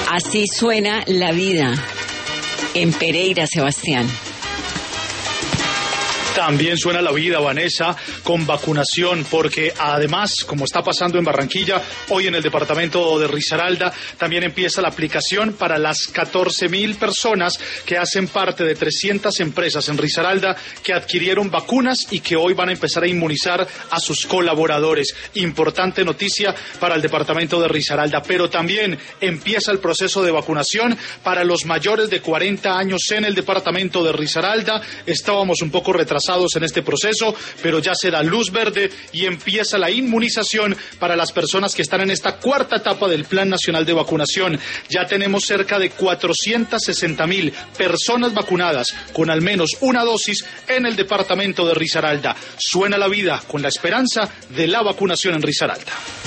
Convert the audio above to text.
Así suena la vida en Pereira, Sebastián. También suena la vida, Vanessa, con vacunación, porque además, como está pasando en Barranquilla, hoy en el departamento de Risaralda, también empieza la aplicación para las 14.000 personas que hacen parte de 300 empresas en Risaralda que adquirieron vacunas y que hoy van a empezar a inmunizar a sus colaboradores. Importante noticia para el departamento de Risaralda, pero también empieza el proceso de vacunación para los mayores de 40 años en el departamento de Risaralda. Estábamos un poco retrasados en este proceso, pero ya se da luz verde y empieza la inmunización para las personas que están en esta cuarta etapa del Plan Nacional de Vacunación. Ya tenemos cerca de 460.000 personas vacunadas con al menos una dosis en el departamento de Risaralda. Suena la vida con la esperanza de la vacunación en Risaralda.